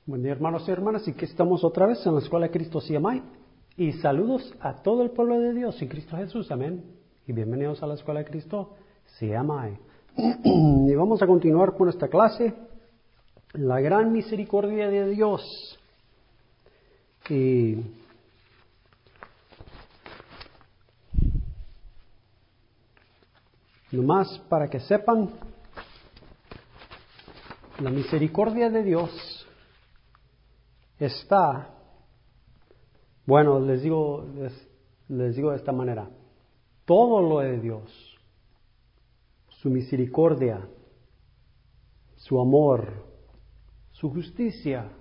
Buen día, hermanos y hermanas, y que estamos otra vez en la Escuela de Cristo CMI. Y saludos a todo el pueblo de Dios en Cristo Jesús, amén. Y bienvenidos a la Escuela de Cristo CMI. Y vamos a continuar con esta clase, la gran misericordia de Dios. Y nomás para que sepan, la misericordia de Dios está, bueno, les digo de esta manera, todo lo de Dios, su misericordia, su amor, su justicia,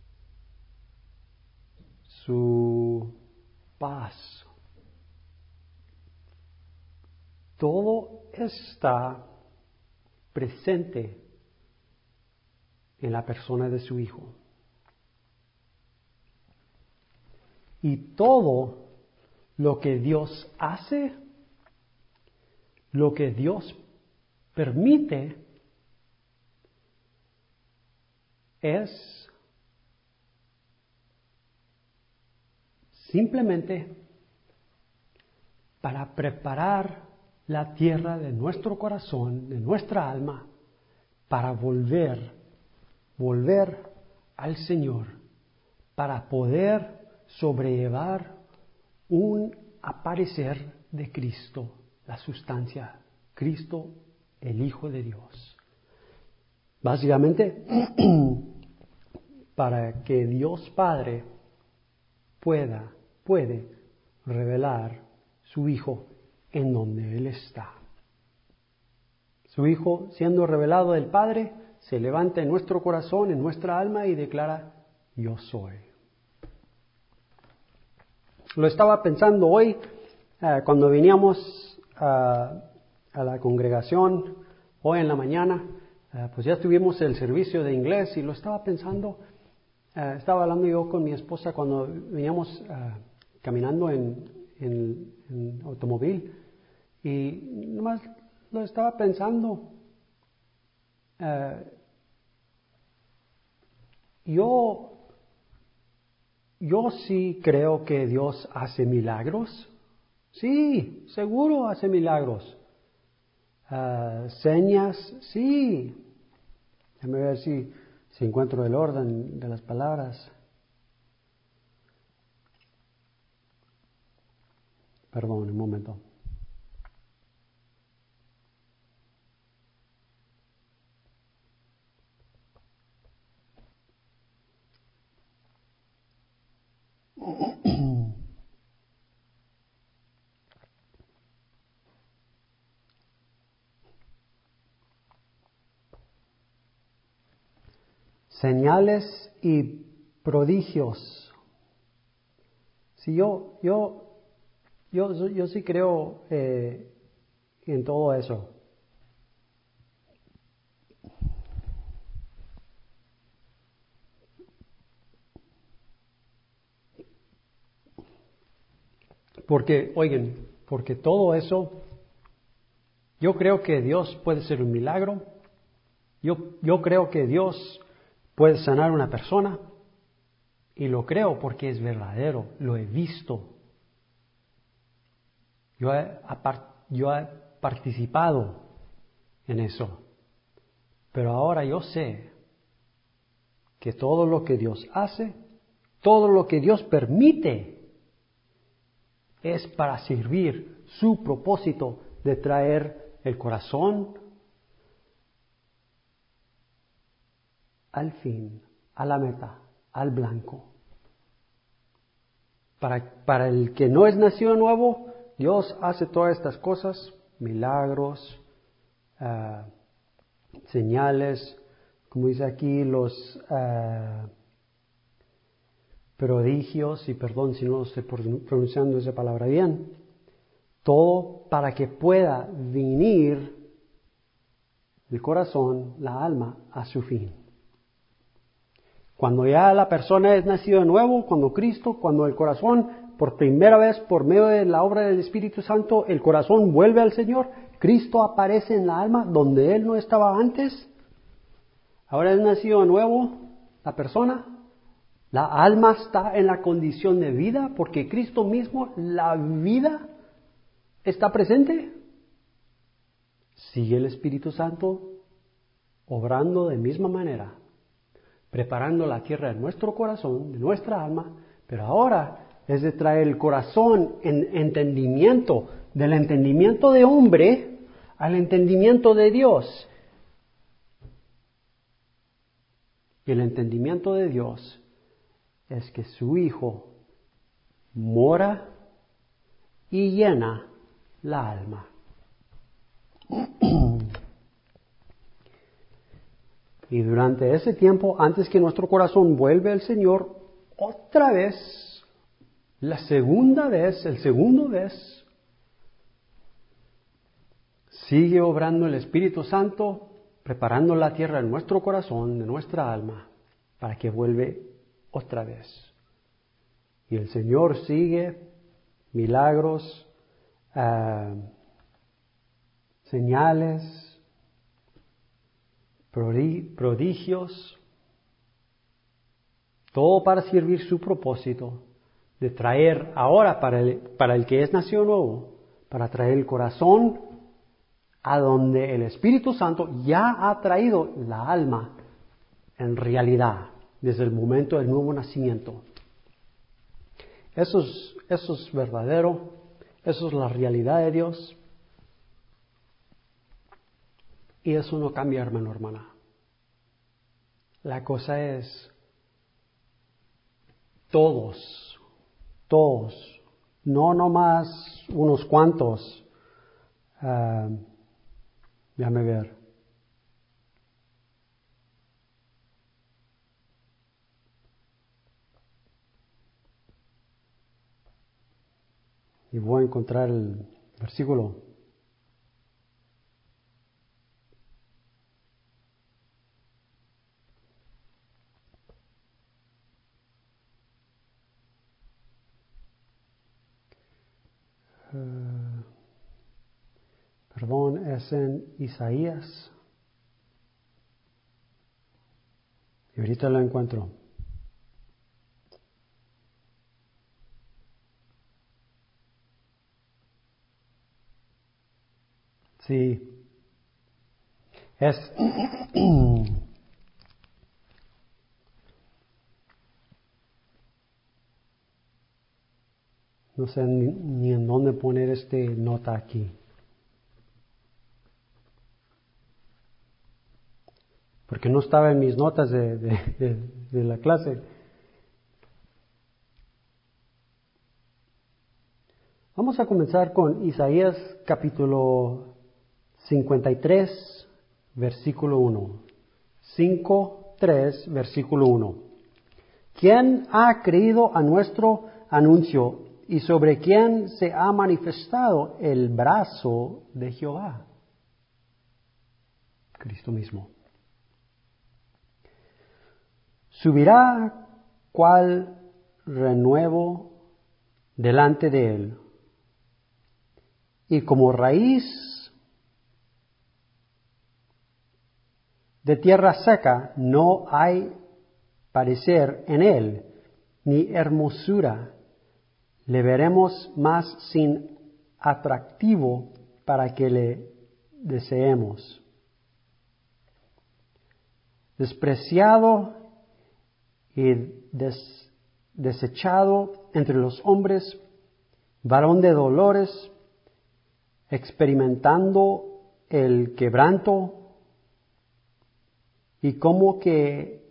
su paz, todo está presente en la persona de su Hijo. Y todo lo que Dios hace, lo que Dios permite, es simplemente para preparar la tierra de nuestro corazón, de nuestra alma, para volver al Señor, para poder sobrellevar un aparecer de Cristo, la sustancia, Cristo, el Hijo de Dios. Básicamente, para que Dios Padre puede revelar su Hijo en donde Él está. Su Hijo, siendo revelado del Padre, se levanta en nuestro corazón, en nuestra alma y declara, yo soy. Lo estaba pensando hoy, cuando veníamos a la congregación, hoy en la mañana, pues ya tuvimos el servicio de inglés y lo estaba pensando, estaba hablando yo con mi esposa cuando veníamos caminando en automóvil y nomás lo estaba pensando. Yo sí creo que Dios hace milagros. Sí, seguro hace milagros. Señas, sí. Déjame ver si encuentro el orden de las palabras. Perdón, un momento. Señales y prodigios. Sí, yo sí creo en todo eso. Porque todo eso, yo creo que Dios puede ser un milagro. Yo creo que Dios puede sanar a una persona. Y lo creo porque es verdadero, lo he visto. Yo he participado en eso. Pero ahora yo sé que todo lo que Dios hace, todo lo que Dios permite, es para servir su propósito de traer el corazón al fin, a la meta, al blanco. Para el que no es nacido nuevo, Dios hace todas estas cosas, milagros, señales, como dice aquí, los prodigios, y perdón si no estoy pronunciando esa palabra bien, todo para que pueda venir el corazón, la alma, a su fin. Cuando ya la persona es nacido de nuevo, cuando el corazón, por primera vez, por medio de la obra del Espíritu Santo, el corazón vuelve al Señor, Cristo aparece en la alma donde Él no estaba antes. Ahora es nacido de nuevo la persona, La alma está en la condición de vida porque Cristo mismo, la vida, está presente. Sigue el Espíritu Santo obrando de misma manera, preparando la tierra de nuestro corazón, de nuestra alma, pero ahora es de traer el corazón en entendimiento, del entendimiento de hombre al entendimiento de Dios. Y el entendimiento de Dios es que su Hijo mora y llena la alma. Y durante ese tiempo, antes que nuestro corazón vuelva al Señor, otra vez, la segunda vez, el segundo vez, sigue obrando el Espíritu Santo, preparando la tierra en nuestro corazón, de nuestra alma, para que vuelve otra vez. Y el Señor sigue milagros, señales, prodigios, todo para servir su propósito de traer ahora para el que es nacido nuevo, para traer el corazón a donde el Espíritu Santo ya ha traído la alma en realidad desde el momento del nuevo nacimiento. Eso es verdadero, eso es la realidad de Dios. Y eso no cambia, hermano, hermana. La cosa es todos, no nomás unos cuantos. Déjame ver. Y voy a encontrar el versículo. Perdón, es en Isaías. Y ahorita lo encuentro. Sí. Es no sé ni en dónde poner nota aquí. Porque no estaba en mis notas de la clase. Vamos a comenzar con Isaías capítulo 53, versículo 1. 5:3, versículo 1. ¿Quién ha creído a nuestro anuncio y sobre quién se ha manifestado el brazo de Jehová? Cristo mismo. Subirá cual renuevo delante de él, y como raíz de tierra seca no hay parecer en él, ni hermosura. Le veremos más sin atractivo para que le deseemos. Despreciado y desechado entre los hombres, varón de dolores, experimentando el quebranto, y como que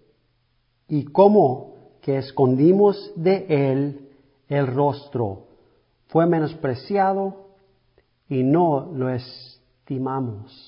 escondimos de él el rostro, fue menospreciado y no lo estimamos.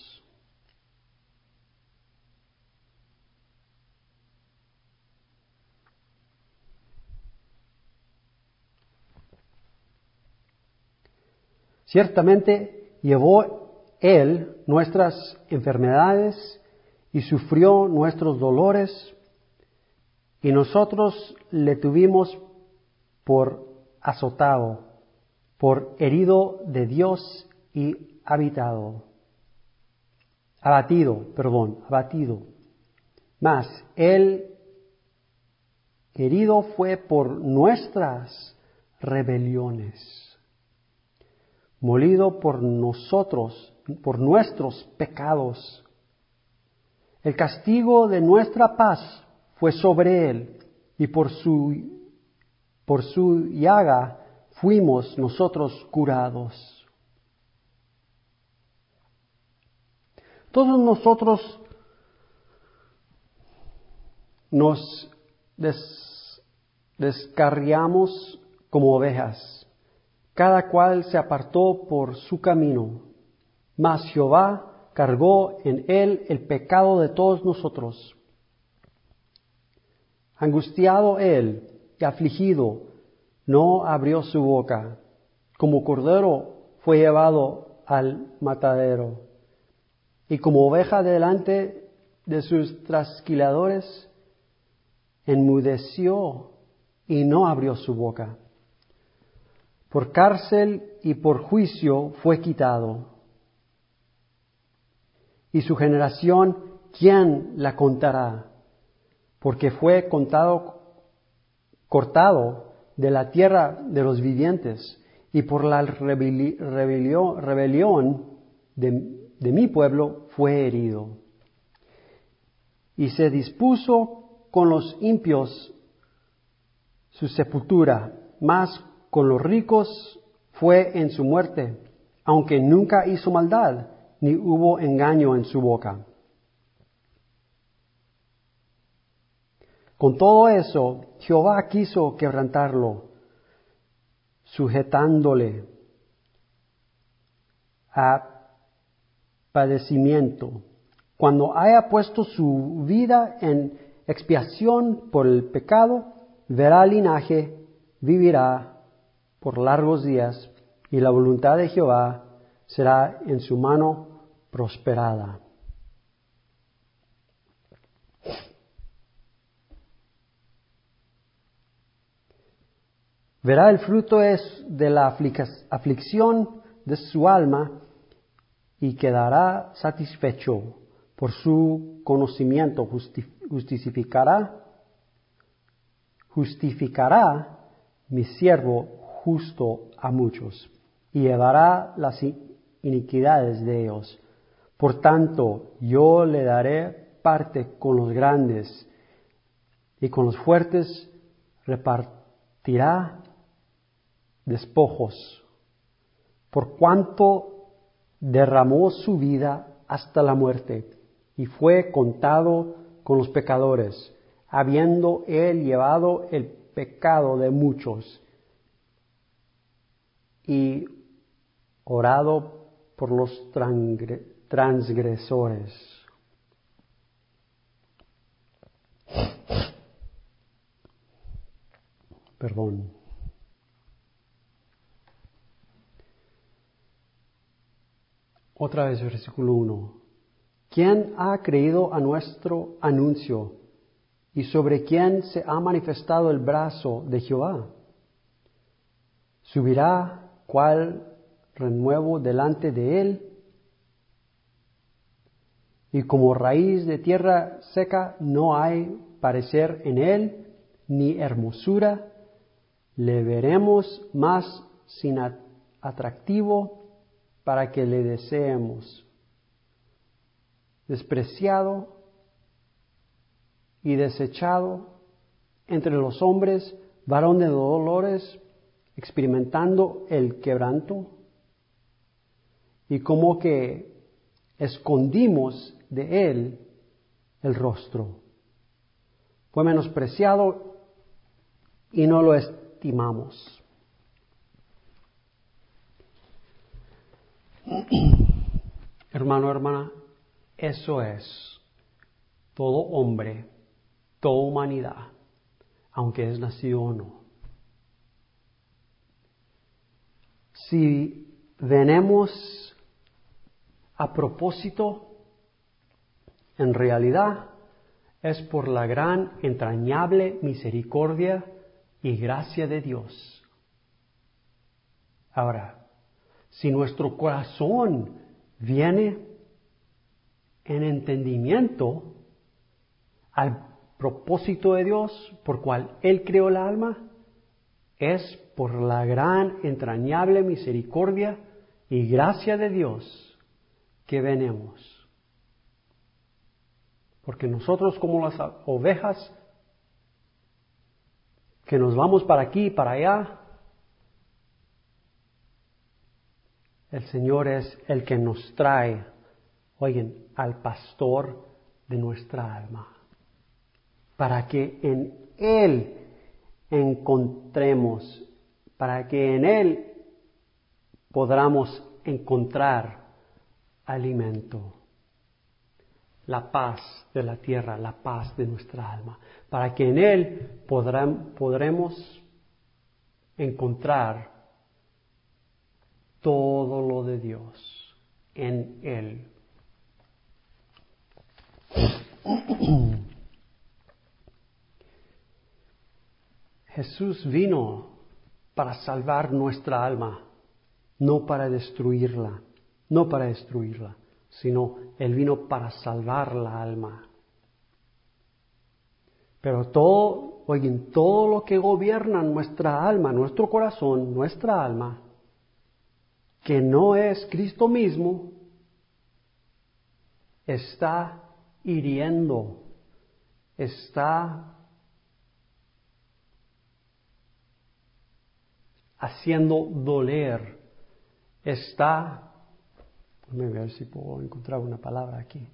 Ciertamente llevó él nuestras enfermedades y sufrió nuestros dolores, y nosotros le tuvimos por azotado, por herido de Dios y abatido. Mas él herido fue por nuestras rebeliones, molido por nosotros, por nuestros pecados. El castigo de nuestra paz fue sobre él, y por su llaga fuimos nosotros curados. Todos nosotros nos descarriamos como ovejas, cada cual se apartó por su camino, mas Jehová cargó en él el pecado de todos nosotros. Angustiado él y afligido, no abrió su boca, como cordero fue llevado al matadero, y como oveja delante de sus trasquiladores, enmudeció y no abrió su boca. Por cárcel y por juicio fue quitado. Y su generación, ¿quién la contará? Porque fue cortado de la tierra de los vivientes, y por la rebelión de mi pueblo fue herido. Y se dispuso con los impios su sepultura, mas con los ricos fue en su muerte, aunque nunca hizo maldad, ni hubo engaño en su boca. Con todo eso, Jehová quiso quebrantarlo, sujetándole a padecimiento. Cuando haya puesto su vida en expiación por el pecado, verá linaje, vivirá por largos días, y la voluntad de Jehová será en su mano prosperada. Verá el fruto de la aflicción de su alma y quedará satisfecho. Por su conocimiento justificará mi siervo justo a muchos y llevará las iniquidades de ellos. Por tanto, yo le daré parte con los grandes, y con los fuertes repartirá despojos, por cuanto derramó su vida hasta la muerte, y fue contado con los pecadores, habiendo él llevado el pecado de muchos, y orado por los transgresores. Perdón. Otra vez, versículo 1. ¿Quién ha creído a nuestro anuncio? ¿Y sobre quién se ha manifestado el brazo de Jehová? ¿Subirá cual renuevo delante de él? Y como raíz de tierra seca no hay parecer en él, ni hermosura. Le veremos más sin atractivo para que le deseemos. Despreciado y desechado entre los hombres, varón de dolores, experimentando el quebranto, y como que escondimos de él el rostro. Fue menospreciado y no lo estimamos. Hermano, hermana, eso es todo hombre, toda humanidad, aunque es nacido o no. Si venimos a propósito, en realidad es por la gran, entrañable misericordia y gracia de Dios. Ahora, si nuestro corazón viene en entendimiento al propósito de Dios por cual Él creó el alma es por la gran, entrañable misericordia y gracia de Dios que venimos. Porque nosotros, como las ovejas que nos vamos para aquí y para allá, el Señor es el que nos trae, oigan, al pastor de nuestra alma, para que en Él encontremos, para que en Él podamos encontrar alimento, la paz de la tierra, la paz de nuestra alma, para que en Él podremos encontrar todo lo de Dios en Él. Jesús vino para salvar nuestra alma, no para destruirla, sino Él vino para salvar la alma. Pero todo lo que gobierna nuestra alma, nuestro corazón, nuestra alma, que no es Cristo mismo, está hiriendo, está haciendo doler, déjame ver si puedo encontrar una palabra aquí.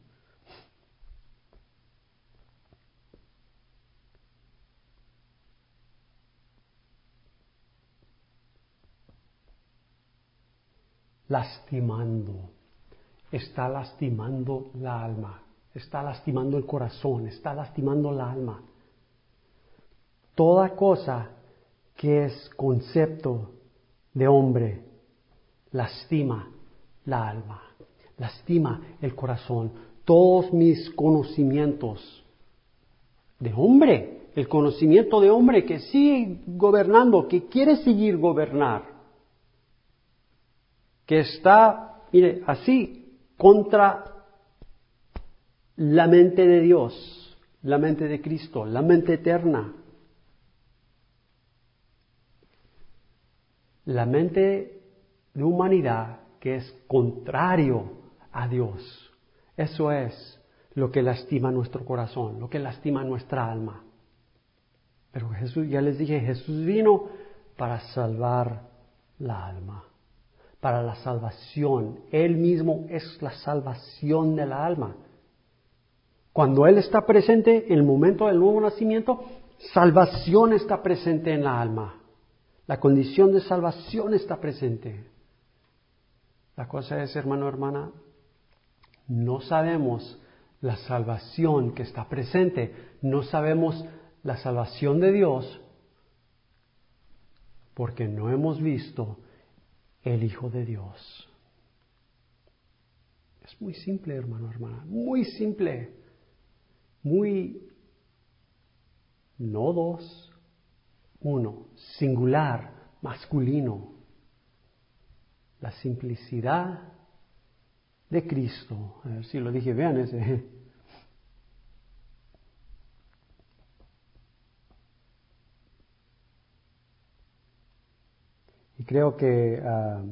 Está lastimando la alma, está lastimando el corazón, está lastimando la alma. Toda cosa que es concepto de hombre lastima la alma, lastima el corazón. Todos mis conocimientos de hombre, el conocimiento de hombre que sigue gobernando, que quiere seguir gobernar, que está, mire, así, contra la mente de Dios, la mente de Cristo, la mente eterna. La mente de humanidad que es contrario a Dios. Eso es lo que lastima nuestro corazón, lo que lastima nuestra alma. Pero Jesús, ya les dije, Jesús vino para salvar la alma, para la salvación. Él mismo es la salvación de la alma. Cuando Él está presente en el momento del nuevo nacimiento, salvación está presente en la alma. La condición de salvación está presente. La cosa es, hermano, hermana, no sabemos la salvación que está presente, no sabemos la salvación de Dios porque no hemos visto el Hijo de Dios. Es muy simple, hermano, hermana, muy simple, muy, no dos, uno, singular, masculino. La simplicidad de Cristo. A ver si lo dije, vean ese. Y creo que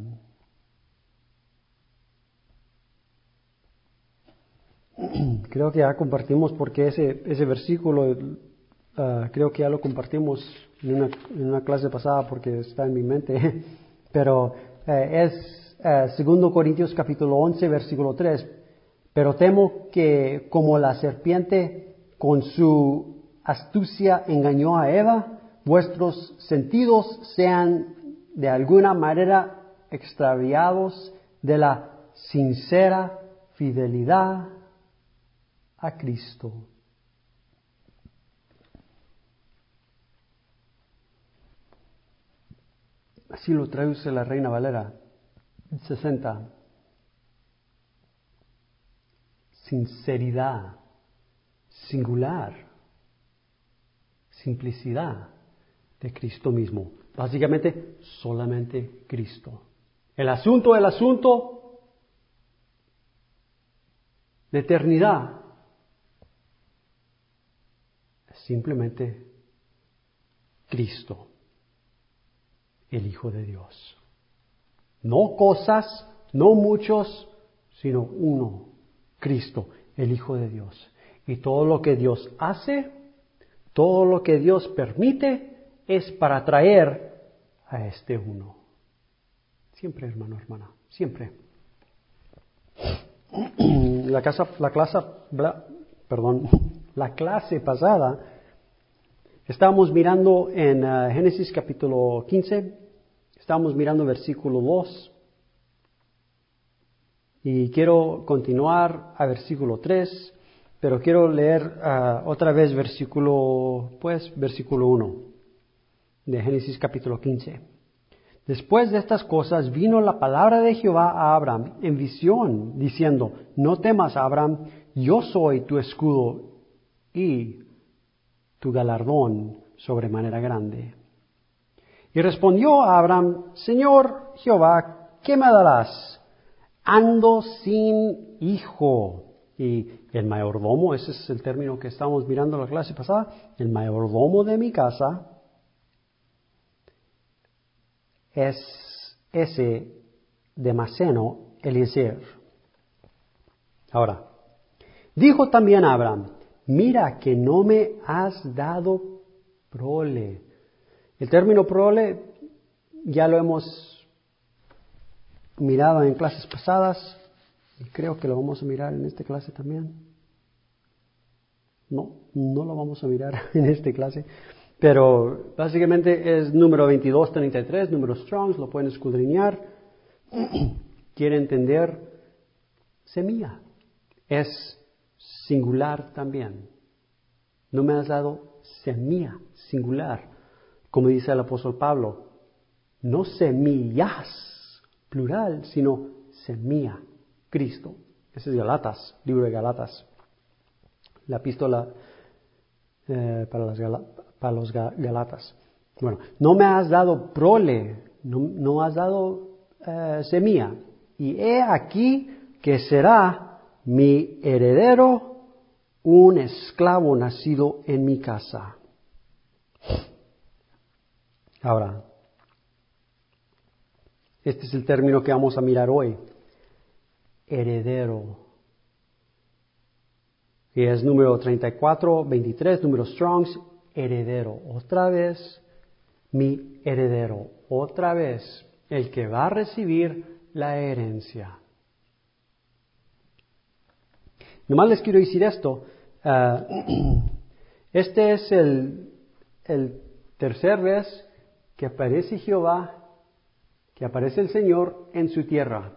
ya compartimos, porque ese versículo creo que ya lo compartimos en una clase pasada porque está en mi mente, pero es 2 Corintios capítulo 11 versículo 3. Pero temo que como la serpiente con su astucia engañó a Eva, vuestros sentidos sean de alguna manera extraviados de la sincera fidelidad a Cristo. Así lo traduce la Reina Valera 60. Sinceridad, singular, simplicidad de Cristo mismo. Básicamente, solamente Cristo. El asunto de eternidad simplemente Cristo, el Hijo de Dios. No cosas, no muchos, sino uno, Cristo, el Hijo de Dios. Y todo lo que Dios hace, todo lo que Dios permite, es para traer a este uno. Siempre, hermano, hermana, siempre. La clase pasada estábamos mirando en Génesis capítulo 15, estábamos mirando versículo 2 y quiero continuar a versículo 3, pero quiero leer otra vez versículo 1 de Génesis capítulo 15. Después de estas cosas vino la palabra de Jehová a Abraham en visión, diciendo, no temas, Abraham, yo soy tu escudo y tu galardón sobremanera grande. Y respondió a Abraham, Señor Jehová, ¿qué me darás? Ando sin hijo. Y el mayordomo, ese es el término que estábamos mirando en la clase pasada, el mayordomo de mi casa es ese Damaseno Eliezer. Ahora, dijo también Abraham, mira que no me has dado prole. El término prole ya lo hemos mirado en clases pasadas y creo que lo vamos a mirar en esta clase también. No lo vamos a mirar en esta clase. Pero básicamente es número 2233, número Strong's, lo pueden escudriñar. Quiere entender semilla. Es singular también. No me has dado semilla, singular. Como dice el apóstol Pablo, no semillas, plural, sino semilla, Cristo. Ese es Galatas, libro de Galatas. La epístola para los Galatas. Bueno, no me has dado prole, no has dado semilla. Y he aquí que será mi heredero un esclavo nacido en mi casa. Ahora, este es el término que vamos a mirar hoy. Heredero. Y es número 3423, número Strong's, heredero. Otra vez, mi heredero. Otra vez, el que va a recibir la herencia. Nomás les quiero decir esto. Este es el tercer vez que aparece Jehová, que aparece el Señor en su tierra.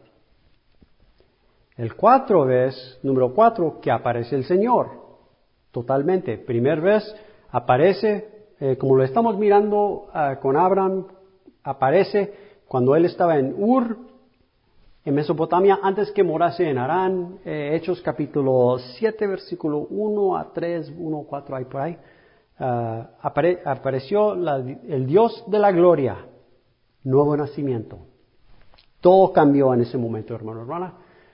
El número 4, que aparece el Señor, totalmente. Primer vez aparece, como lo estamos mirando con Abraham, aparece cuando él estaba en Ur, en Mesopotamia, antes que morase en Harán. Hechos capítulo 7, versículo 1 a 3, 1 a 4, ahí por ahí. Apareció el Dios de la gloria, nuevo nacimiento. Todo cambió en ese momento, hermano, hermana.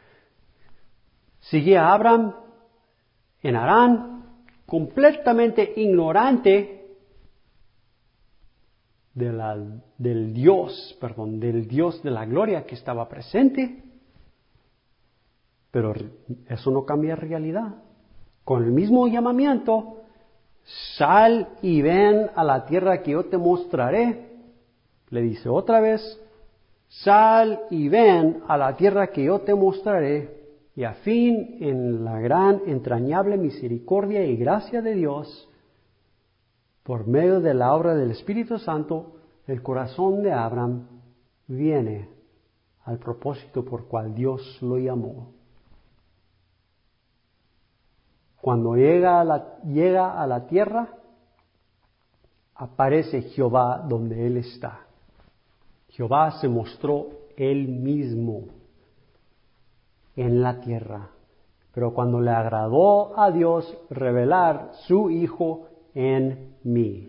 Seguía Abraham en Harán, completamente ignorante del Dios de la gloria que estaba presente. Pero eso no cambia realidad. Con el mismo llamamiento, sal y ven a la tierra que yo te mostraré. Le dice otra vez, sal y ven a la tierra que yo te mostraré. Y a fin, en la gran, entrañable misericordia y gracia de Dios, por medio de la obra del Espíritu Santo, el corazón de Abraham viene al propósito por cual Dios lo llamó. Cuando llega a la tierra, aparece Jehová donde él está. Jehová se mostró él mismo en la tierra. Pero cuando le agradó a Dios revelar su Hijo en mí.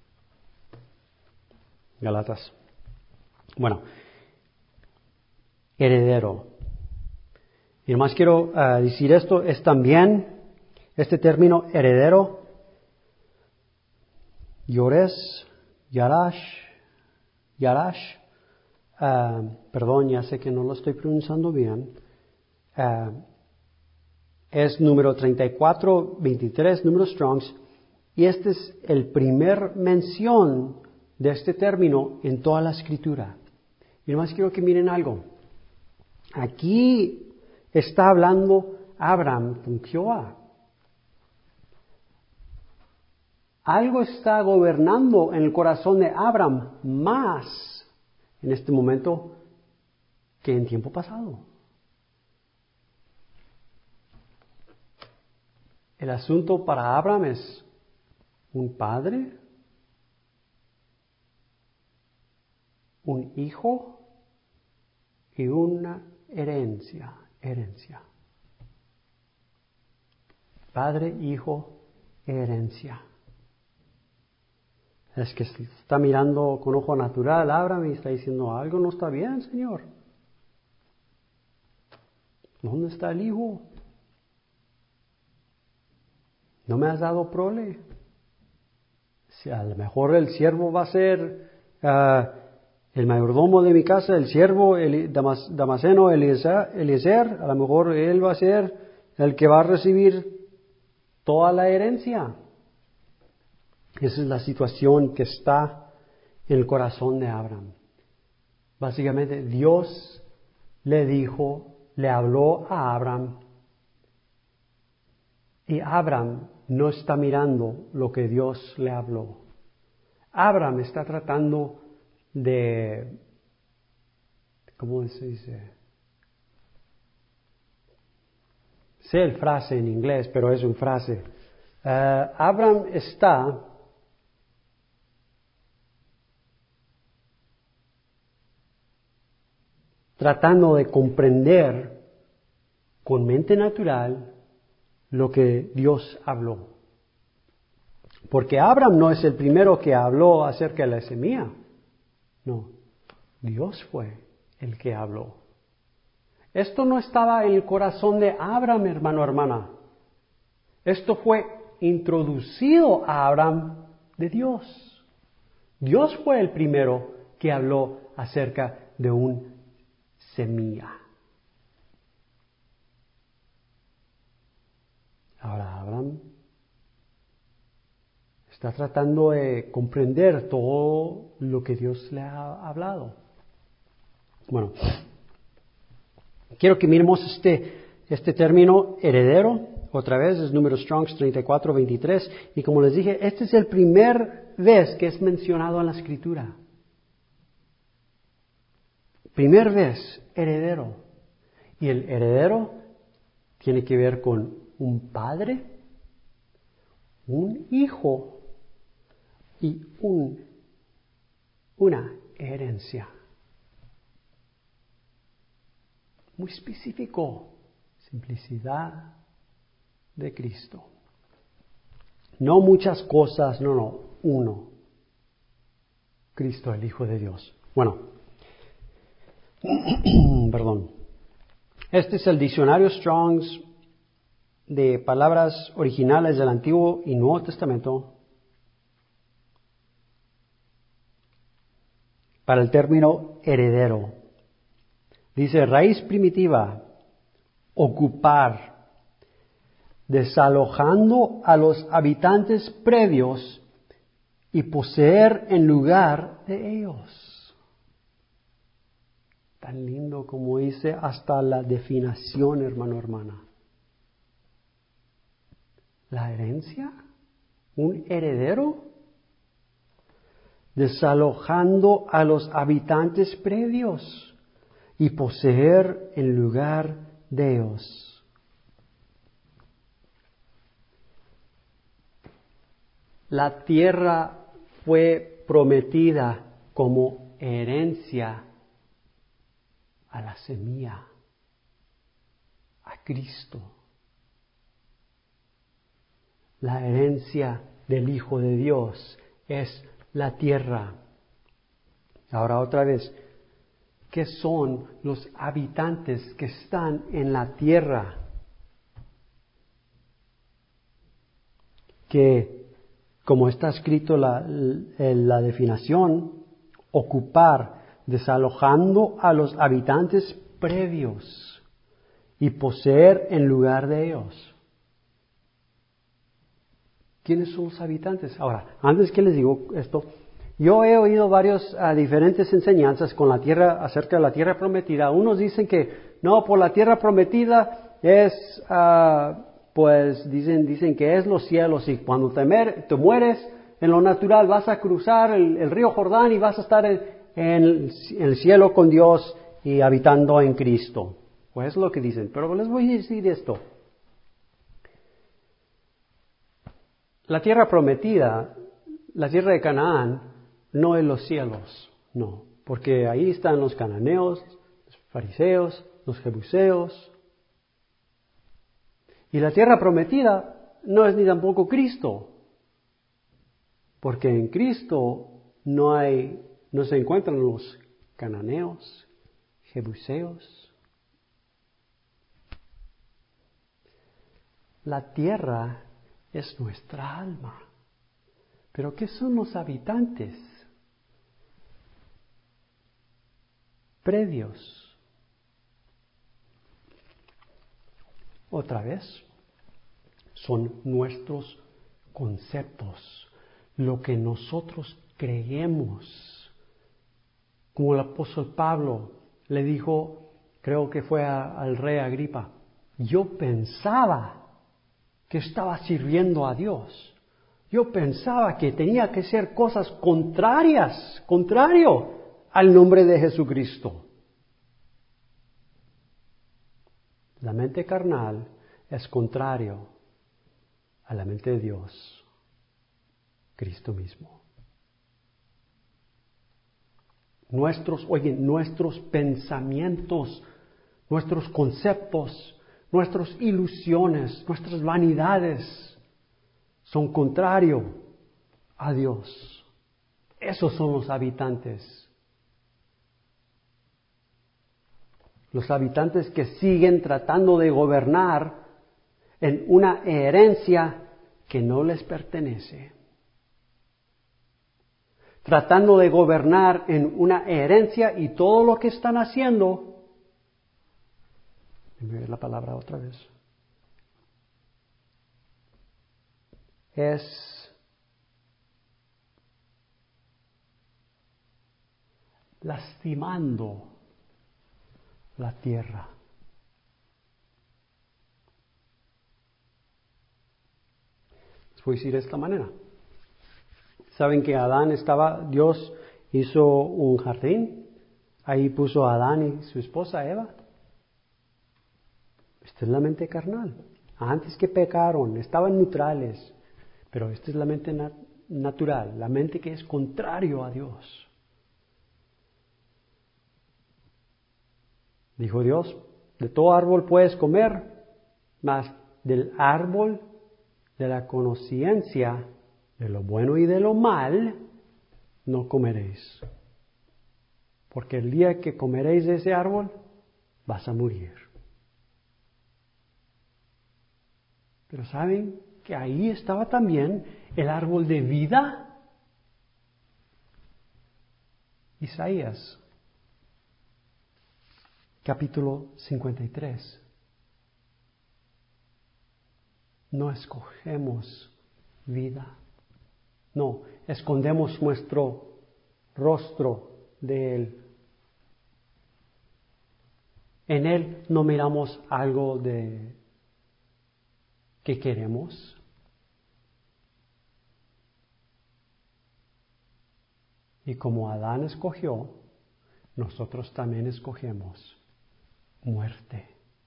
Galatas. Bueno, heredero. Y nomás quiero decir esto, es también, este término heredero, Yarash, perdón, ya sé que no lo estoy pronunciando bien, es número 3423, número Strongs, y este es el primer mención de este término en toda la Escritura. Y nomás quiero que miren algo. Aquí está hablando Abraham con Jehová. Algo está gobernando en el corazón de Abraham más en este momento que en tiempo pasado. El asunto para Abraham es un padre, un hijo y una herencia. Padre, hijo, herencia. Es que está mirando con ojo natural Abraham y está diciendo, algo no está bien, Señor. ¿Dónde está el hijo? ¿No me has dado prole? Si a lo mejor el siervo va a ser el mayordomo de mi casa, el siervo Damaseno Eliezer, a lo mejor él va a ser el que va a recibir toda la herencia. Esa es la situación que está en el corazón de Abraham. Básicamente Dios le habló a Abraham, y Abraham no está mirando lo que Dios le habló. Abraham está tratando de, ¿cómo se dice? Sé el frase en inglés, pero es una frase. Abraham está tratando de comprender con mente natural lo que Dios habló. Porque Abraham no es el primero que habló acerca de la semilla. No, Dios fue el que habló. Esto no estaba en el corazón de Abraham, hermano, hermana. Esto fue introducido a Abraham de Dios. Dios fue el primero que habló acerca de un semilla. Ahora Abraham está tratando de comprender todo lo que Dios le ha hablado. Bueno, quiero que miremos este término heredero. Otra vez es número Strong's 3423. Y como les dije, este es el primer vez que es mencionado en la Escritura. Primer vez, heredero. Y el heredero tiene que ver con un padre, un hijo y una herencia. Muy específico. Simplicidad de Cristo. No muchas cosas, no, uno. Cristo, el Hijo de Dios. Bueno. Perdón. Este es el diccionario Strong's de palabras originales del Antiguo y Nuevo Testamento para el término heredero. Dice raíz primitiva, ocupar, desalojando a los habitantes previos y poseer en lugar de ellos. Tan lindo como dice hasta la definición, hermano, hermana. La herencia, un heredero, desalojando a los habitantes previos y poseer en lugar de ellos. La tierra fue prometida como herencia a la semilla, a Cristo. La herencia del Hijo de Dios es la tierra. Ahora otra vez, ¿qué son los habitantes que están en la tierra? Que como está escrito la definición, ocupar, desalojando a los habitantes previos y poseer en lugar de ellos. ¿Quiénes son los habitantes? Ahora, antes que les digo esto, yo he oído varias diferentes enseñanzas con la tierra, acerca de la tierra prometida. Unos dicen que no, por la tierra prometida es, pues dicen que es los cielos, y cuando te mueres en lo natural vas a cruzar el río Jordán y vas a estar en el cielo con Dios y habitando en Cristo. Pues es lo que dicen. Pero les voy a decir esto. La tierra prometida, la tierra de Canaán, no es los cielos, no. Porque ahí están los cananeos, los fariseos, los jebuseos. Y la tierra prometida no es ni tampoco Cristo. Porque en Cristo no se encuentran los cananeos, jebuseos. La tierra es nuestra alma. ¿Pero qué son los habitantes? Previos. Otra vez, son nuestros conceptos, lo que nosotros creemos. Como el apóstol Pablo le dijo, creo que fue al rey Agripa, yo pensaba que estaba sirviendo a Dios. Yo pensaba que tenía que ser cosas contrario al nombre de Jesucristo. La mente carnal es contrario a la mente de Dios, Cristo mismo. Nuestros pensamientos, nuestros conceptos, nuestras ilusiones, nuestras vanidades son contrarios a Dios. Esos son los habitantes. Los habitantes que siguen tratando de gobernar en una herencia que no les pertenece. Tratando de gobernar en una herencia y todo lo que están haciendo. Déjame ver la palabra otra vez. Es lastimando la tierra. Les voy a decir de esta manera. Saben que Dios hizo un jardín, ahí puso a Adán y su esposa Eva. Esta es la mente carnal. Antes que pecaron, estaban neutrales, pero esta es la mente natural, la mente que es contrario a Dios. Dijo Dios, de todo árbol puedes comer, mas del árbol de la conciencia de lo bueno y de lo mal no comeréis. Porque el día que comeréis de ese árbol, vas a morir. Pero ¿saben que ahí estaba también el árbol de vida? Isaías, capítulo 53. No escogemos vida. No, escondemos nuestro rostro de Él. En Él no miramos algo que queremos. Y como Adán escogió, nosotros también escogemos muerte.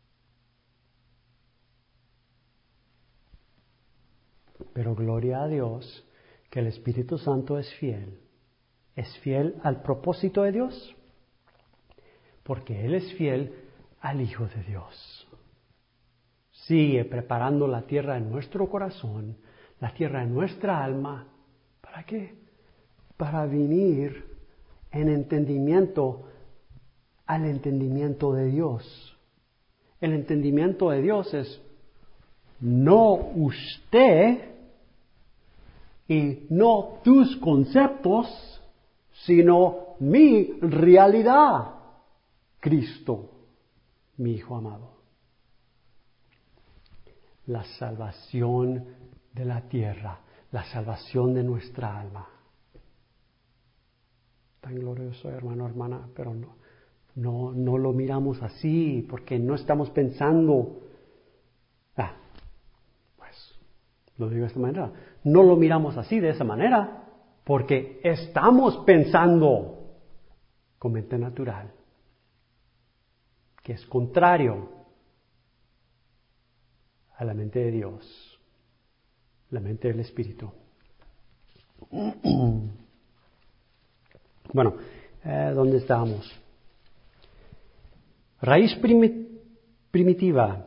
Pero gloria a Dios que el Espíritu Santo es fiel al propósito de Dios, porque Él es fiel al Hijo de Dios. Sigue preparando la tierra en nuestro corazón, la tierra en nuestra alma. ¿Para qué? Para venir en entendimiento al entendimiento de Dios. El entendimiento de Dios es no usted, Y no tus conceptos, sino mi realidad. Cristo, mi Hijo amado. La salvación de la tierra, la salvación de nuestra alma. Tan glorioso, hermano, hermana, pero no lo miramos así, porque no estamos pensando, pues lo digo de esta manera, no lo miramos así, de esa manera, porque estamos pensando con mente natural, que es contrario a la mente de Dios, la mente del Espíritu. Bueno, ¿dónde estábamos? Raíz primitiva,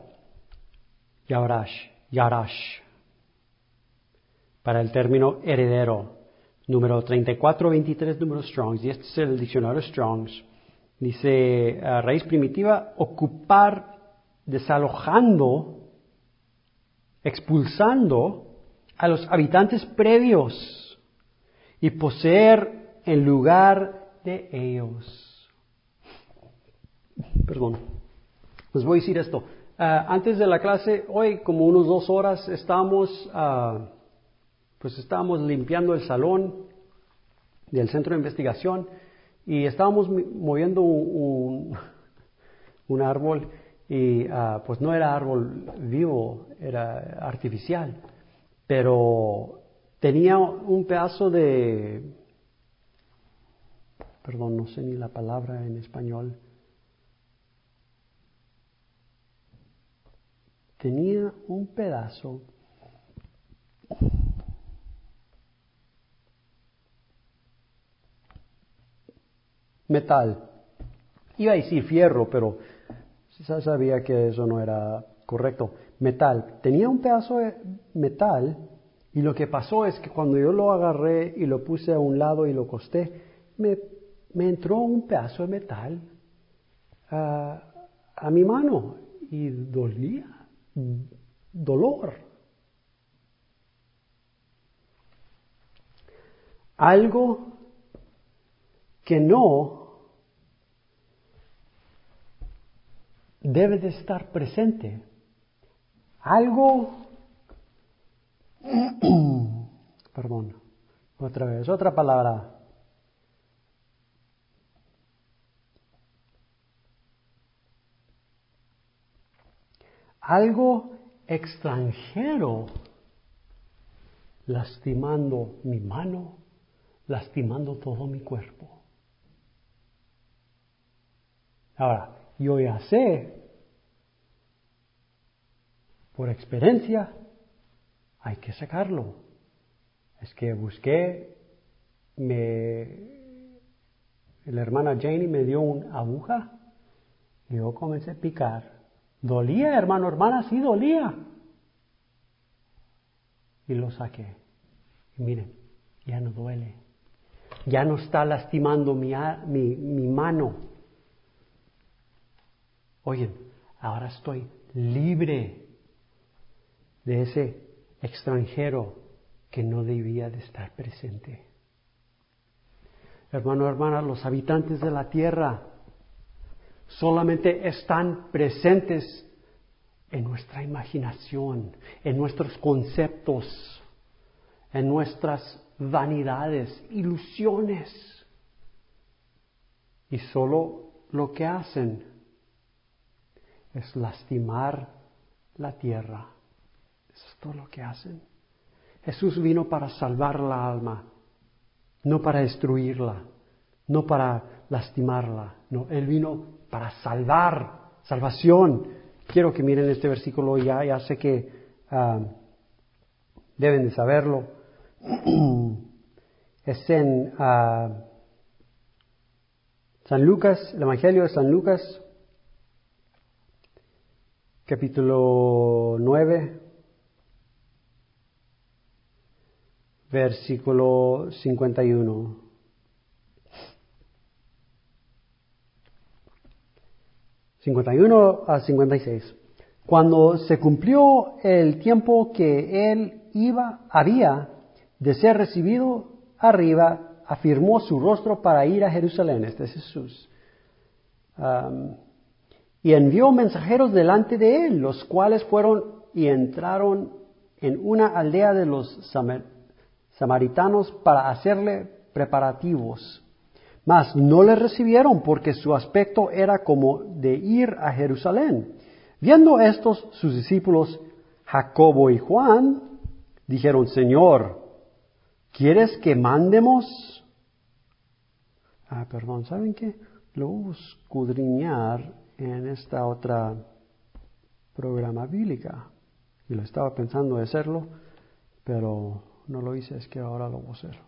Yarash, para el término heredero, número 3423, número Strong's, y este es el diccionario Strong's. Dice, raíz primitiva, ocupar, desalojando, expulsando a los habitantes previos y poseer en lugar de ellos. Perdón, les voy a decir esto. Antes de la clase, hoy como unos 2 horas, estábamos limpiando el salón del centro de investigación y estábamos moviendo un árbol y pues no era árbol vivo, era artificial, pero tenía un pedazo de, perdón, no sé ni la palabra en español, tenía un pedazo metal. Iba a decir fierro, pero ya sabía que eso no era correcto. Metal. Tenía un pedazo de metal y lo que pasó es que cuando yo lo agarré y lo puse a un lado y lo acosté, me entró un pedazo de metal a mi mano y dolía. Dolor. Algo que no debe de estar presente. Algo, perdón, otra vez, otra palabra. Algo extranjero lastimando mi mano, lastimando todo mi cuerpo. Ahora, yo ya sé, por experiencia, hay que sacarlo. Es que busqué, la hermana Janie me dio una aguja y yo comencé a picar. Dolía, hermano, hermana, sí dolía. Y lo saqué. Y miren, ya no duele. Ya no está lastimando mi mano. Oye, ahora estoy libre de ese extranjero que no debía de estar presente. Hermano, hermana, los habitantes de la tierra solamente están presentes en nuestra imaginación, en nuestros conceptos, en nuestras vanidades, ilusiones. Y solo lo que hacen es lastimar la tierra. Eso es todo lo que hacen. Jesús vino para salvar la alma, no para destruirla, no para lastimarla. No, Él vino para salvación. Quiero que miren este versículo, ya sé que deben de saberlo. Es en San Lucas, el Evangelio de San Lucas, capítulo 9, versículo 51. 51 a 56. Cuando se cumplió el tiempo que él había de ser recibido arriba, afirmó su rostro para ir a Jerusalén. Este es Jesús. Y envió mensajeros delante de él, los cuales fueron y entraron en una aldea de los samaritanos para hacerle preparativos. Mas no le recibieron porque su aspecto era como de ir a Jerusalén. Viendo estos sus discípulos, Jacobo y Juan, dijeron, Señor, ¿quieres que mandemos? ¿Saben qué? Lo voy a escudriñar en esta otra programa bíblica. Y lo estaba pensando de hacerlo, pero no lo hice, es que ahora lo voy a hacer.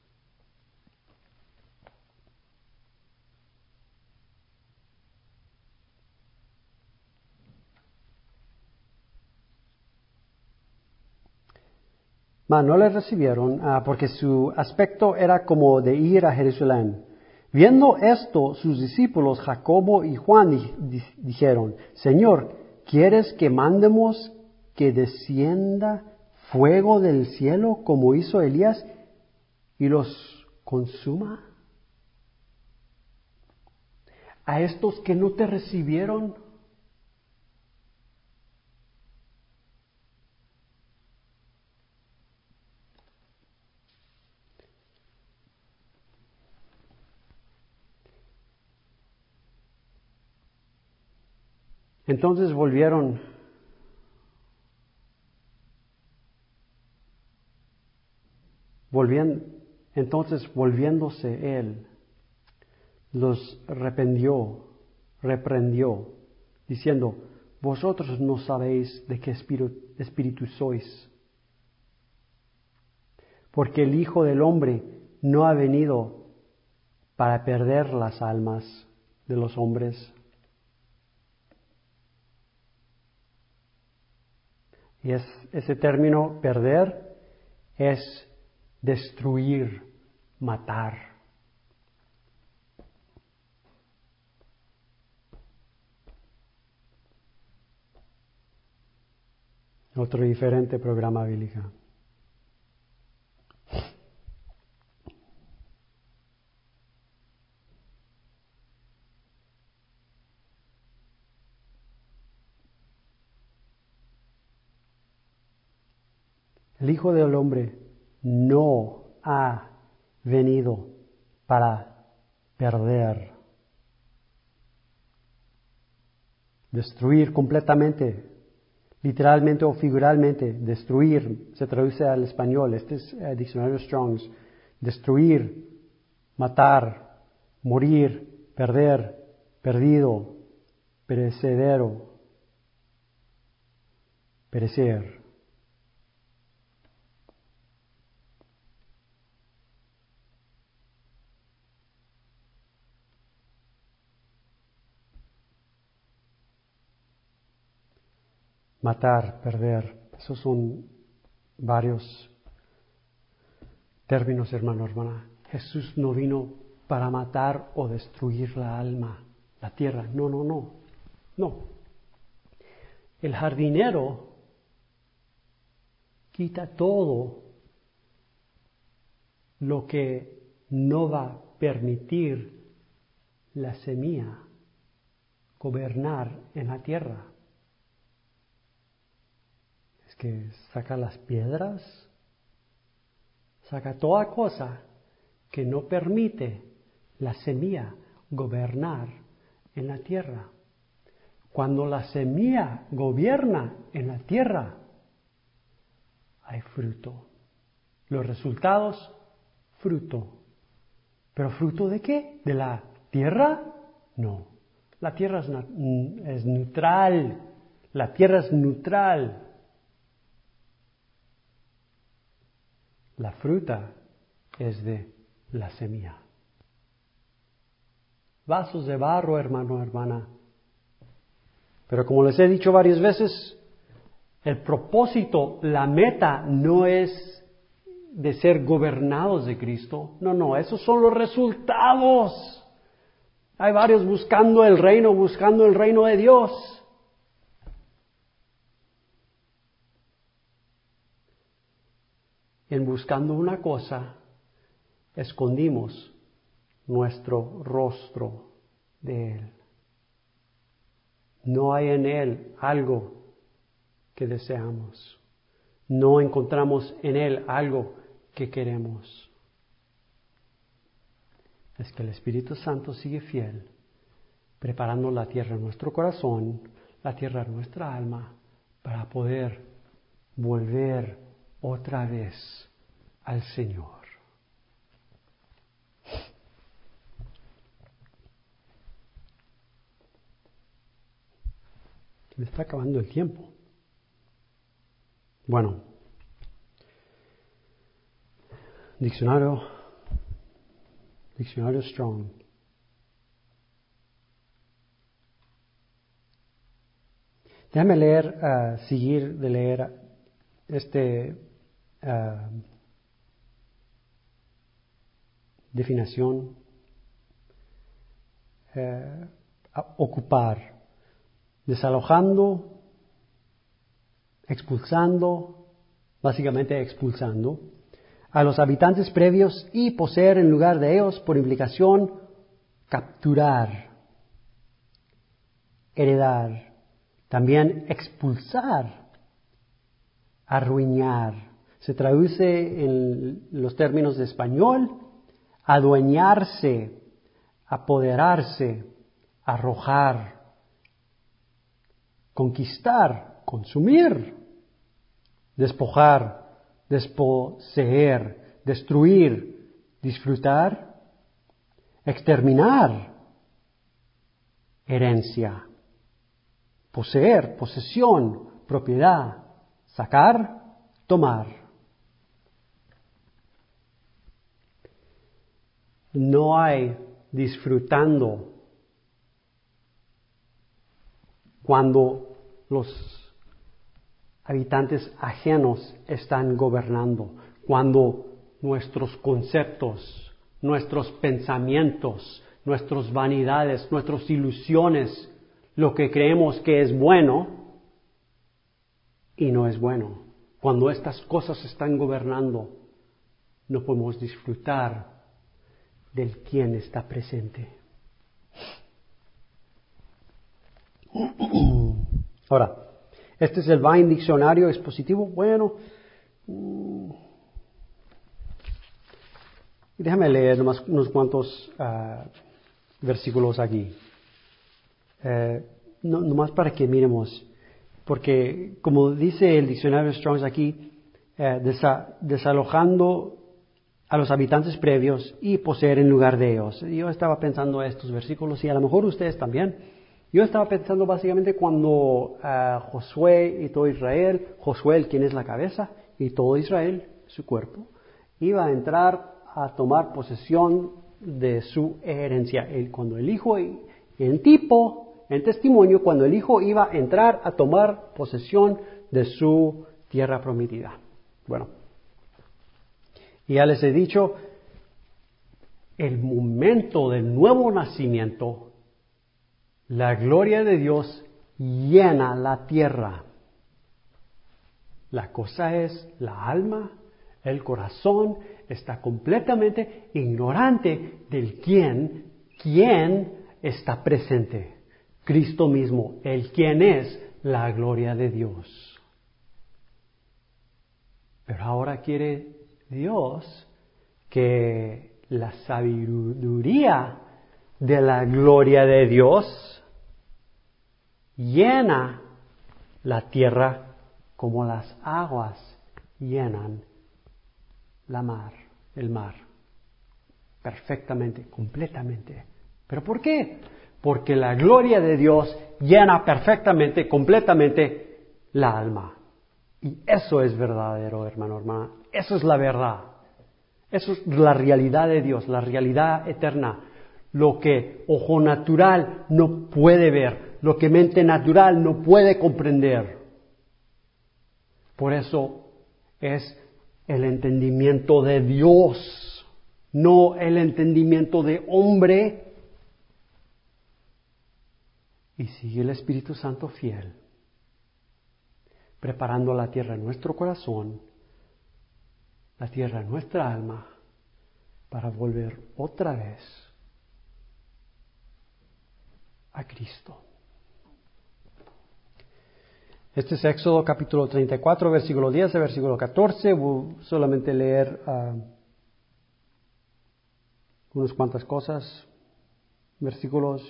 Mas no le recibieron, porque su aspecto era como de ir a Jerusalén. Viendo esto, sus discípulos Jacobo y Juan dijeron, Señor, ¿quieres que mandemos que descienda fuego del cielo como hizo Elías y los consuma? A estos que no te recibieron, entonces volviéndose él, los reprendió, diciendo, vosotros no sabéis de qué espíritu sois, porque el Hijo del Hombre no ha venido para perder las almas de los hombres. Y ese término perder es destruir, matar. Otro diferente programa bíblico. El Hijo del Hombre no ha venido para perder, destruir completamente, literalmente o figuralmente. Destruir se traduce al español, este es el diccionario Strong's. Destruir, matar, morir, perder, perdido, perecer. Matar, perder, esos son varios términos, hermano, hermana. Jesús no vino para matar o destruir la alma, la tierra. No. El jardinero quita todo lo que no va a permitir la semilla gobernar en la tierra. Es que saca las piedras, saca toda cosa que no permite la semilla gobernar en la tierra. Cuando la semilla gobierna en la tierra, hay fruto. Los resultados, fruto. ¿Pero fruto de qué? ¿De la tierra? No. La tierra es neutral. La tierra es neutral. La fruta es de la semilla. Vasos de barro, hermano, hermana. Pero como les he dicho varias veces, el propósito, la meta no es de ser gobernados de Cristo. No, esos son los resultados. Hay varios buscando el reino de Dios. en buscando una cosa, escondimos nuestro rostro de Él. No hay en Él algo que deseamos. No encontramos en Él algo que queremos. Es que el Espíritu Santo sigue fiel, preparando la tierra en nuestro corazón, la tierra en nuestra alma, para poder volver otra vez al Señor. Me está acabando el tiempo. Bueno, diccionario Strong. Déjame leer, seguir de leer definición. Ocupar, desalojando, expulsando, básicamente expulsando a los habitantes previos y poseer en lugar de ellos, por implicación, capturar, heredar, también expulsar, arruinar. Se traduce en los términos de español, adueñarse, apoderarse, arrojar, conquistar, consumir, despojar, desposeer, destruir, disfrutar, exterminar, herencia, poseer, posesión, propiedad, sacar, tomar. No hay disfrutando cuando los habitantes ajenos están gobernando, cuando nuestros conceptos, nuestros pensamientos, nuestras vanidades, nuestras ilusiones, lo que creemos que es bueno y no es bueno. Cuando estas cosas están gobernando, no podemos disfrutar del quien está presente. Ahora, este es el Vine Diccionario Expositivo. Bueno, déjame leer unos cuantos versículos aquí. Nomás para que miremos, porque como dice el diccionario Strong's aquí, desalojando a los habitantes previos y poseer en lugar de ellos. Yo estaba pensando estos versículos y a lo mejor ustedes también. Yo estaba pensando básicamente cuando Josué y todo Israel, Josué quien es la cabeza y todo Israel, su cuerpo, iba a entrar a tomar posesión de su herencia. Cuando el hijo, en testimonio, cuando el hijo iba a entrar a tomar posesión de su tierra prometida. Bueno, y ya les he dicho, el momento del nuevo nacimiento, la gloria de Dios llena la tierra. La cosa es, la alma, el corazón está completamente ignorante del quién está presente. Cristo mismo, el quien es la gloria de Dios. Pero ahora quiere Dios que la sabiduría de la gloria de Dios llena la tierra como las aguas llenan el mar, perfectamente, completamente. ¿Pero por qué? Porque la gloria de Dios llena perfectamente, completamente la alma. Y eso es verdadero, hermano, hermana. Eso es la verdad. Eso es la realidad de Dios, la realidad eterna. Lo que ojo natural no puede ver, lo que mente natural no puede comprender. Por eso es el entendimiento de Dios, no el entendimiento de hombre. Y sigue el Espíritu Santo fiel, preparando la tierra en nuestro corazón, la tierra, nuestra alma, para volver otra vez a Cristo. Este es Éxodo capítulo 34, versículo 10 a versículo 14. Voy solamente leer unas cuantas cosas, versículos.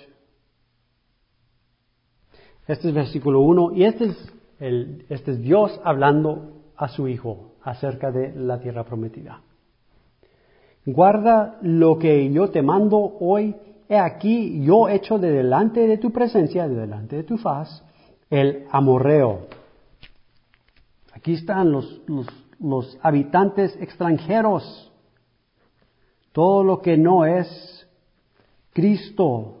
Este es versículo 1 y este es Dios hablando a su Hijo acerca de la tierra prometida. Guarda lo que yo te mando hoy. He aquí, yo echo de delante de tu presencia, de delante de tu faz, el amorreo. Aquí están los habitantes extranjeros. Todo lo que no es Cristo.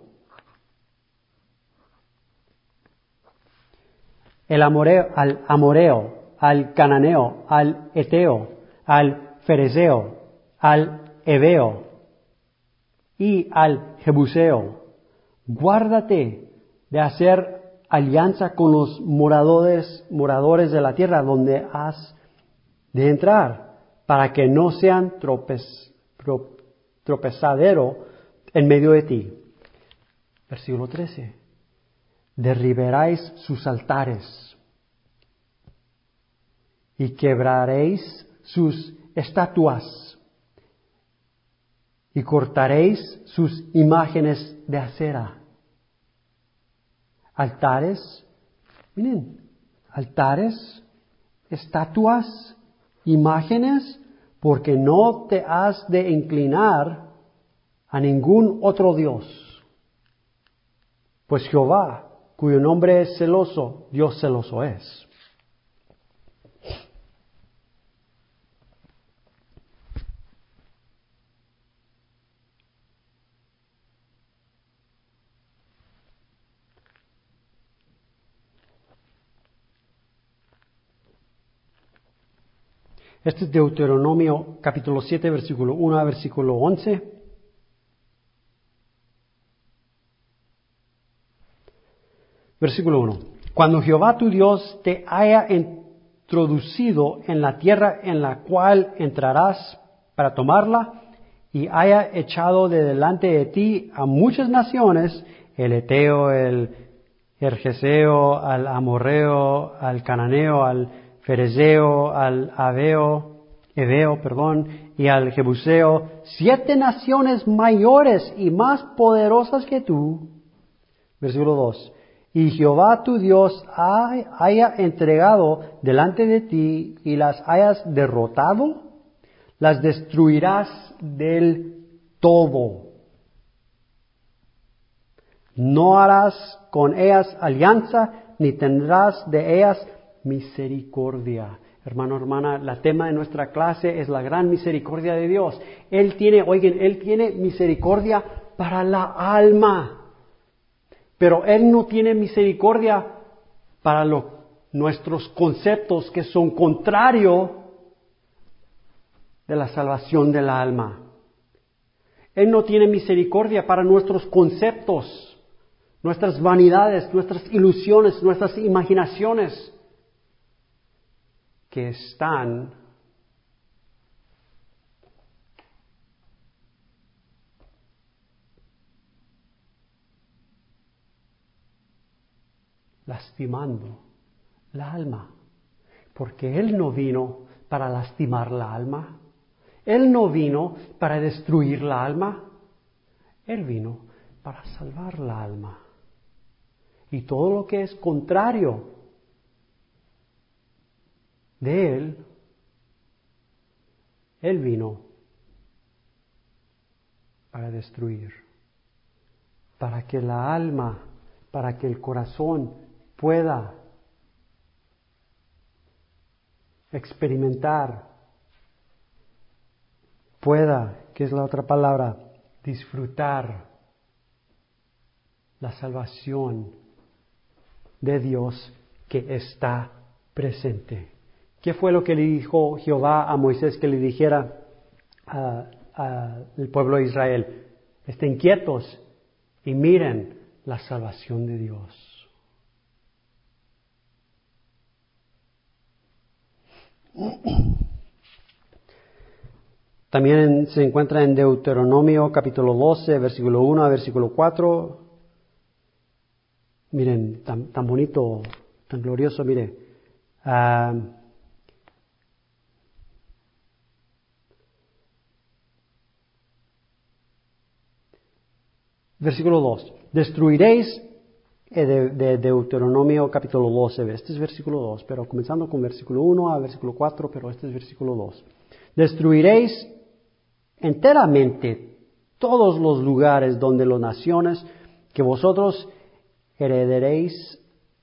El amoreo, al cananeo, al eteo, al fereceo, al heveo y al jebuseo. Guárdate de hacer alianza con los moradores de la tierra donde has de entrar, para que no sean tropezadero en medio de ti. Versículo 13. Derribaréis sus altares y quebraréis sus estatuas y cortaréis sus imágenes de acera. Altares, miren, altares, estatuas, imágenes, porque no te has de inclinar a ningún otro Dios. Pues Jehová, cuyo nombre es celoso, Dios celoso es. Este es Deuteronomio capítulo 7, versículo 1 a versículo 11. Versículo 1. Cuando Jehová tu Dios te haya introducido en la tierra en la cual entrarás para tomarla, y haya echado de delante de ti a muchas naciones, el eteo, el gergeseo, al amorreo, al cananeo, al fereceo, al heveo, y al jebuseo, 7 naciones mayores y más poderosas que tú. Versículo 2. Y Jehová tu Dios haya entregado delante de ti y las hayas derrotado, las destruirás del todo. No harás con ellas alianza, ni tendrás de ellas misericordia. Hermano, hermana, el tema de nuestra clase es la gran misericordia de Dios. Él tiene misericordia para la alma. Pero Él no tiene misericordia para nuestros conceptos que son contrarios de la salvación del alma. Él no tiene misericordia para nuestros conceptos, nuestras vanidades, nuestras ilusiones, nuestras imaginaciones que están lastimando la alma, porque Él no vino para lastimar la alma, Él no vino para destruir la alma, Él vino para salvar la alma. Y todo lo que es contrario de Él vino para destruir, para que la alma, para que el corazón pueda experimentar, ¿qué es la otra palabra? Disfrutar la salvación de Dios que está presente. ¿Qué fue lo que le dijo Jehová a Moisés que le dijera al pueblo de Israel? Estén quietos y miren la salvación de Dios. También se encuentra en Deuteronomio capítulo 12, versículo 1 a versículo 4. Miren, tan bonito, tan glorioso, mire. Versículo 2. Destruiréis, de Deuteronomio capítulo 12, este es versículo 2, pero comenzando con versículo 1 a versículo 4, pero este es versículo 2. Destruiréis enteramente todos los lugares donde las naciones que vosotros herederéis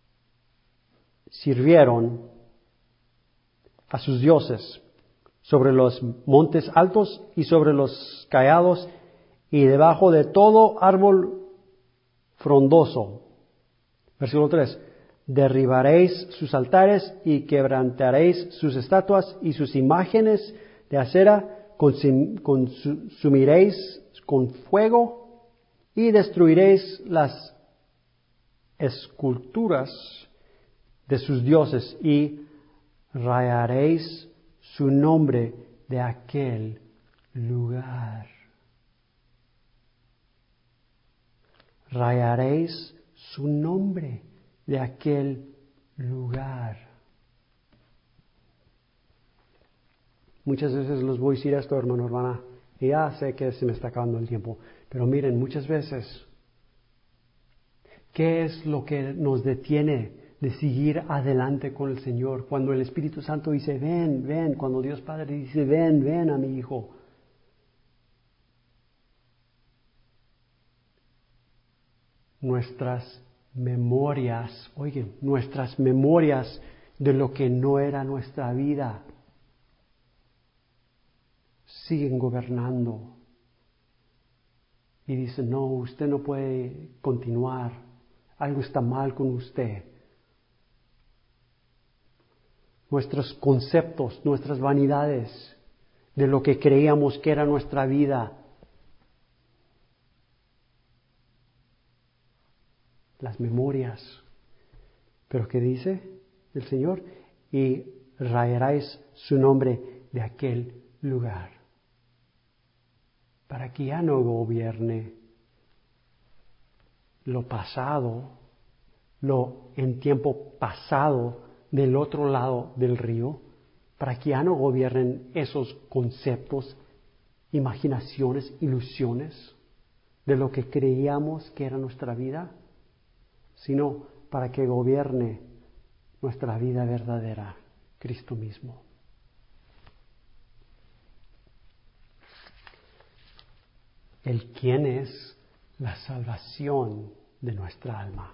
sirvieron a sus dioses, sobre los montes altos y sobre los callados y debajo de todo árbol frondoso. Versículo 3. Derribaréis sus altares y quebrantaréis sus estatuas y sus imágenes de acera consumiréis con fuego y destruiréis las esculturas de sus dioses y rayaréis su nombre de aquel lugar. Rayaréis su nombre de aquel lugar. Muchas veces los voy a decir esto, hermano, hermana, y ya sé que se me está acabando el tiempo, pero miren, muchas veces, ¿qué es lo que nos detiene de seguir adelante con el Señor? Cuando el Espíritu Santo dice, ven, ven, cuando Dios Padre dice, ven, ven a mi hijo. Nuestras memorias, oigan, nuestras memorias de lo que no era nuestra vida, siguen gobernando. Y dicen, no, usted no puede continuar, algo está mal con usted. Nuestros conceptos, nuestras vanidades de lo que creíamos que era nuestra vida, las memorias. Pero ¿qué dice el Señor? Y rayaréis su nombre de aquel lugar, para que ya no gobierne lo pasado, lo en tiempo pasado del otro lado del río, para que ya no gobiernen esos conceptos, imaginaciones, ilusiones de lo que creíamos que era nuestra vida, sino para que gobierne nuestra vida verdadera, Cristo mismo. El quien es la salvación de nuestra alma.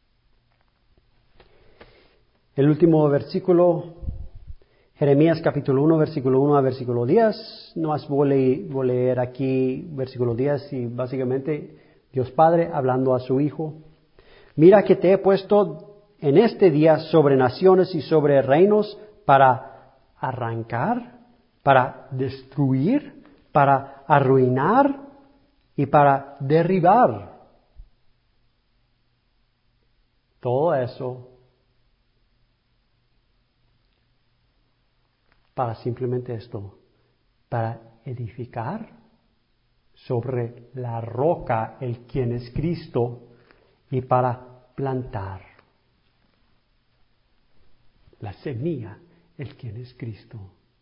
El último versículo, Jeremías capítulo 1, versículo 1 a versículo 10. Nomás voy a leer aquí versículo 10 y básicamente Dios Padre hablando a su Hijo. Mira que te he puesto en este día sobre naciones y sobre reinos para arrancar, para destruir, para arruinar y para derribar. Todo eso para simplemente esto, para edificar sobre la roca el quien es Cristo y para plantar la semilla el quien es Cristo.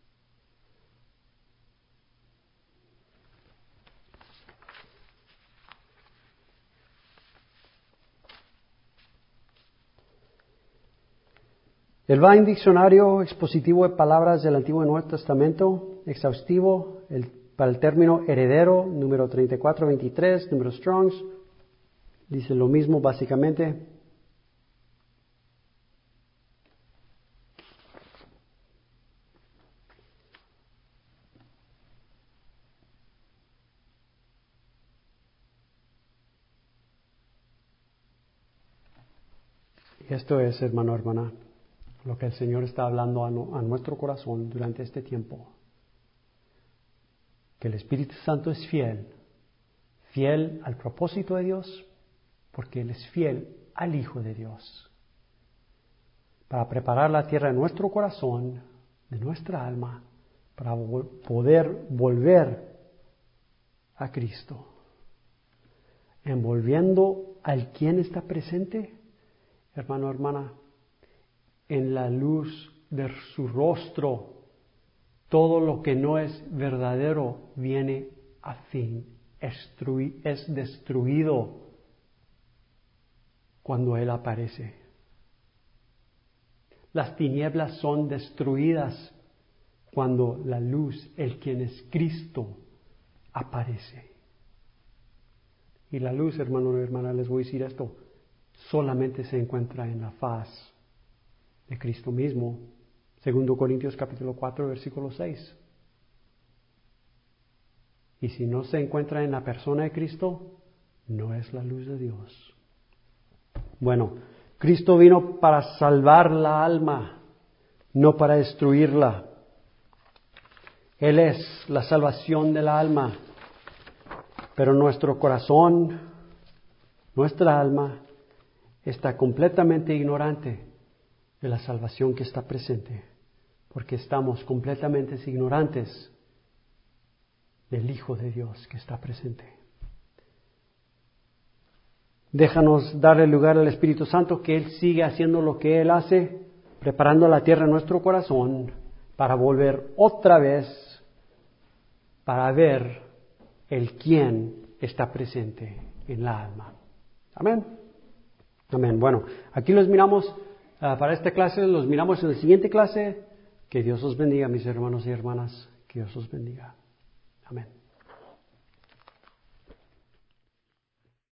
El Vine Diccionario expositivo de palabras del Antiguo y Nuevo Testamento, exhaustivo, para el término heredero, número 3423, número Strongs, dice lo mismo básicamente. Y esto es, hermano, hermana, lo que el Señor está hablando a nuestro corazón durante este tiempo. Que el Espíritu Santo es fiel, fiel al propósito de Dios, porque Él es fiel al Hijo de Dios, para preparar la tierra de nuestro corazón, de nuestra alma, para poder volver a Cristo. Envolviendo al quien está presente, hermano, hermana, en la luz de su rostro, todo lo que no es verdadero viene a fin, es destruido cuando Él aparece. Las tinieblas son destruidas cuando la luz, el quien es Cristo, aparece. Y la luz, hermano y hermana, les voy a decir esto, solamente se encuentra en la faz de Cristo mismo. 2 Corintios capítulo 4, versículo 6. Y si no se encuentra en la persona de Cristo, no es la luz de Dios. Bueno, Cristo vino para salvar la alma, no para destruirla. Él es la salvación de la alma, pero nuestro corazón, nuestra alma, está completamente ignorante de la salvación que está presente, porque estamos completamente ignorantes del Hijo de Dios que está presente. Déjanos darle lugar al Espíritu Santo, que Él sigue haciendo lo que Él hace, preparando la tierra en nuestro corazón para volver otra vez para ver el quién está presente en la alma. Amén. Amén. Bueno, aquí los miramos para esta clase, los miramos en la siguiente clase. Que Dios os bendiga, mis hermanos y hermanas. Que Dios os bendiga. Amén.